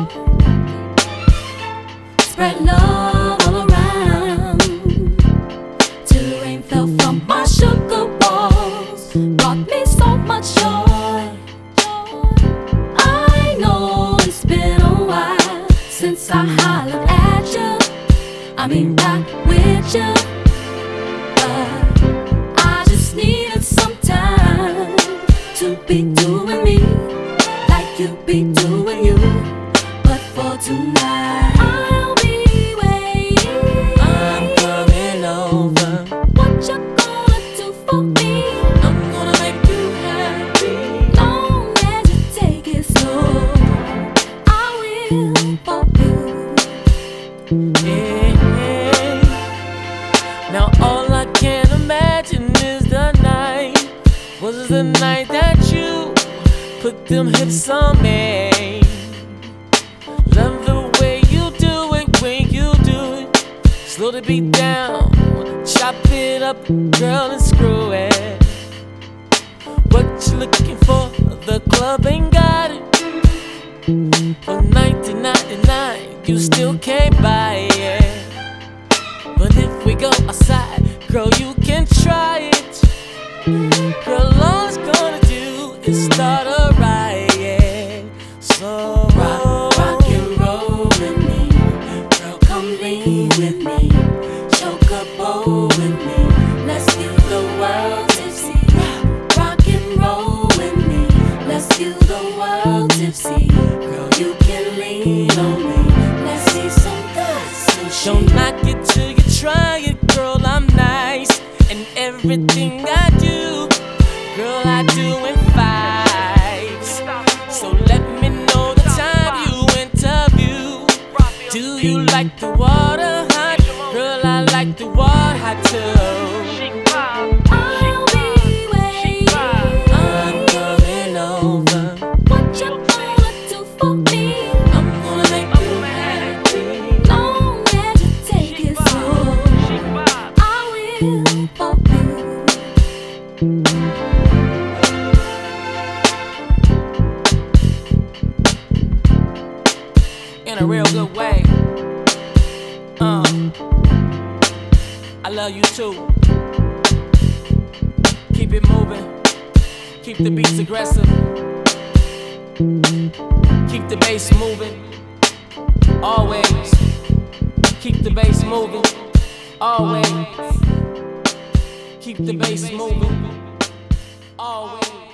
Spread love all around till the rain fell from my sugar walls. Brought me so much joy. I know it's been a while since I hollered at you. I mean, rock with you. But I just needed some time to be doing me like you be doing you. But for tonight, I'll be waiting. I'm coming over. What you gonna do for me? I'm gonna make you happy. Long as you take it slow, I will for you. Yeah. Now all I can imagine is the night. Was the night that you put them hips on me. Love the way you do it when you do it. Slow the beat down, chop it up, girl, and screw it. What you looking for? The club ain't got it. For 1999, you still can't buy it. But if we go outside, girl, you can try it. Girl, all it's gonna do is start a riot. So Rock and roll with me, girl, come lean with me. Choke a bowl with me, let's view the world tipsy. Rock and roll with me, let's view the world tipsy. Girl, you can lean on me, let's see some good sushi. don't knock it till you try it, girl, I'm nice. And everything I do, girl, I do in fives. So let me know the time you interview. Do you like the water hot? Girl, I like the water hot too. I'll be waiting. I'm coming over. What you gonna do for me? I'm gonna make you happy. Long as you take it slow, I will for you. In a real good way. I love you too. Keep it moving. Keep the beats aggressive. Keep the bass moving. Always. Keep the bass moving. Always. Keep the bass moving. Always.